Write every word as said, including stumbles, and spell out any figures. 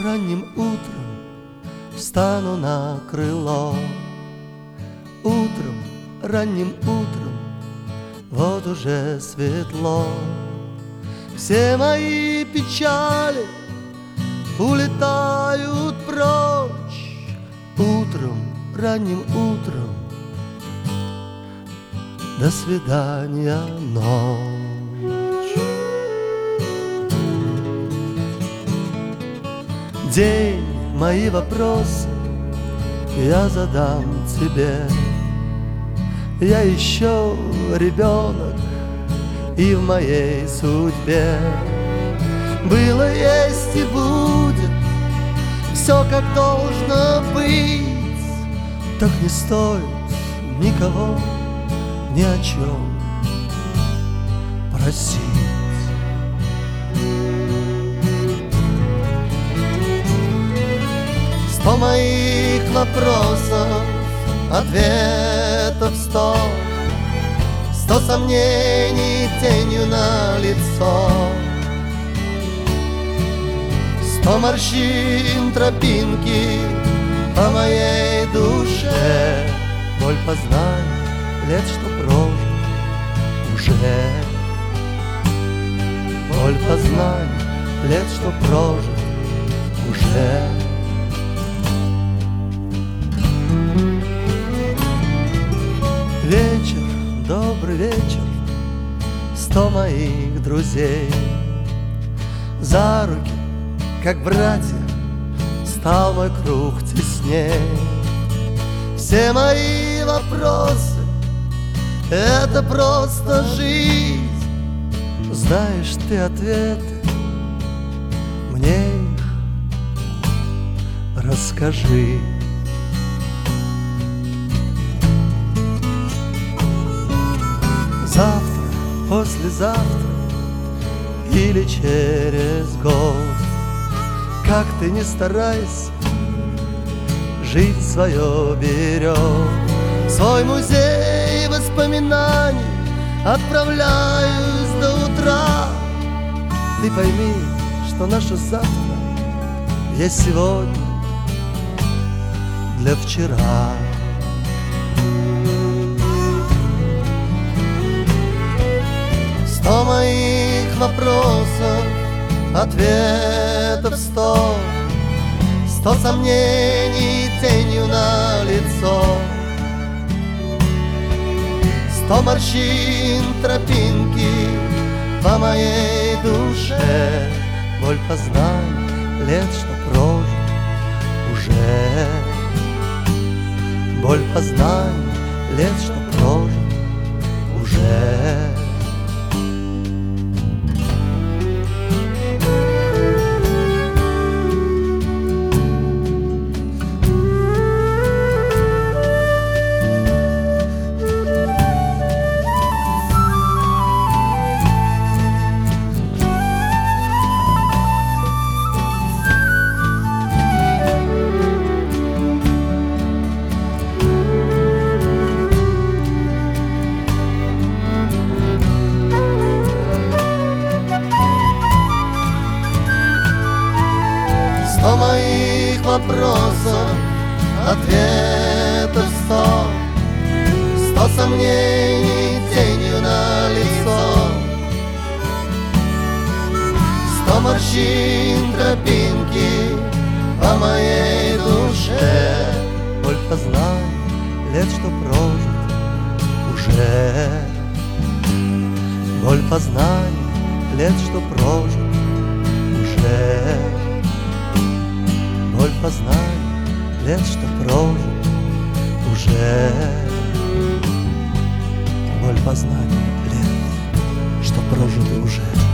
ранним утром встану на крыло. Утром, ранним утром, вот уже светло. Все мои печали улетают прочь. Утром, ранним утром, до свидания, ночь. День, мои вопросы я задам тебе. Я еще ребенок, и в моей судьбе было, есть и будет все, как должно быть. Так не стоит никого ни о чем просить. Сто моих вопросов, ответов сто, сто сомнений тенью на лицо, сто морщин тропинки по моей душе. Боль познать лет, что прожит уже. Боль познать лет, что прожит уже. Вечер, добрый вечер, сто моих друзей. За руки, как братья, стал мой круг тесней. Все мои вопросы — это просто жизнь. Знаешь ты ответы, мне их расскажи. Завтра, послезавтра или через год, как ты ни старайся, жизнь свое берет. Свой музей воспоминаний отправляюсь до утра. Ты пойми, что наше завтра есть сегодня для вчера. Сто моих вопросов, ответов сто, сто сомнений тенью на лицо, сто морщин тропинки по моей душе. Боль познать лет, что прожит уже. Боль познать лет, что прожит уже. Сто моих вопросов, ответов сто, сто сомнений тенью на лицо, сто морщин тропинки по моей душе. Боль познать лет, что прожит уже. Боль познать лет, что прожит уже. Боль познать лет, что прожит уже. Боль познать лет, что прожиты уже.